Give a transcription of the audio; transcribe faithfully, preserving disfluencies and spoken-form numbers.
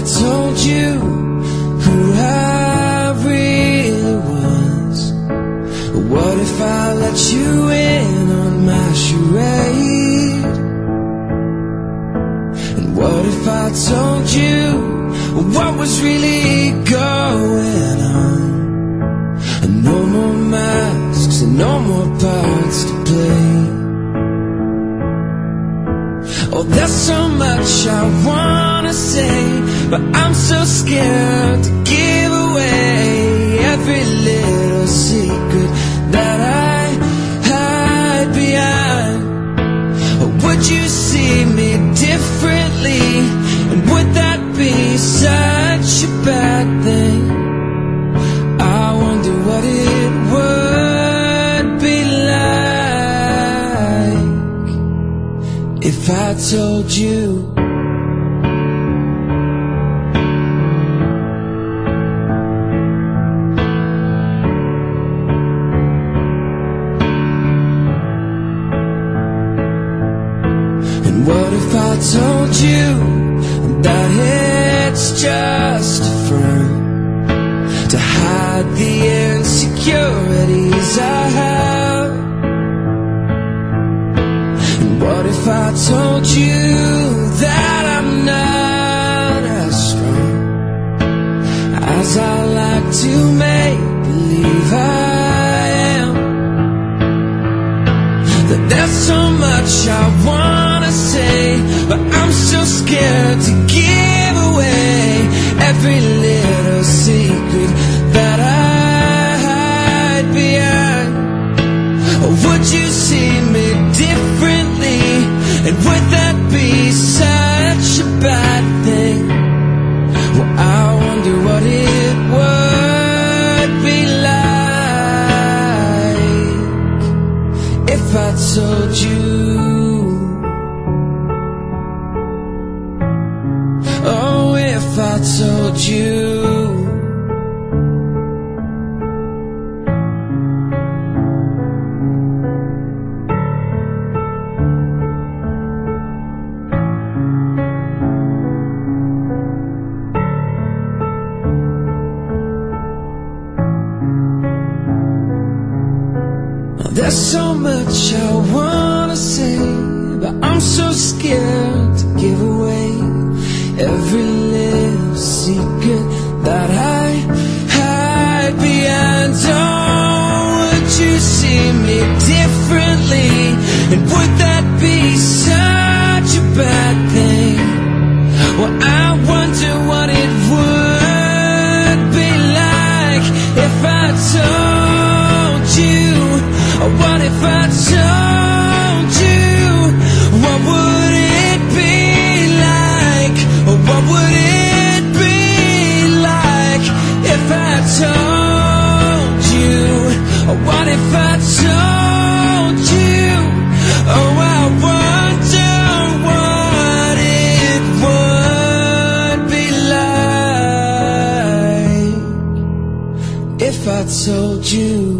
told you who I really was? What if I let you in on my charade? And what if I told you what was really going on? And no more masks and no more parts to play. Oh, there's so much I wanna say, but I'm so scared to give away every little secret that I hide behind. Or would you see me differently? And would that be such a bad thing? I wonder what it would be like if I told you. And what if I told you that it's just a front to hide the insecurities I have? And what if I told you that I'm not as strong as I like to make believe I am? That there's so much I wanna say, but I'm so scared to give away every little secret that I hide behind. Or would you see me differently? And would that be such a bad thing? Well, I wonder what it would be like if I told you. Oh, if I told you. There's so much I wanna say, but I'm so scared to give away every little secret that I hide behind. Oh, would you see me differently? And would that be such a bad thing? Well, I wonder what it would be like if I told you. Or what if I told you? What would it be like? Or what would it be like if I told you? Or what if I told you? Oh, I wonder what it would be like if I told you.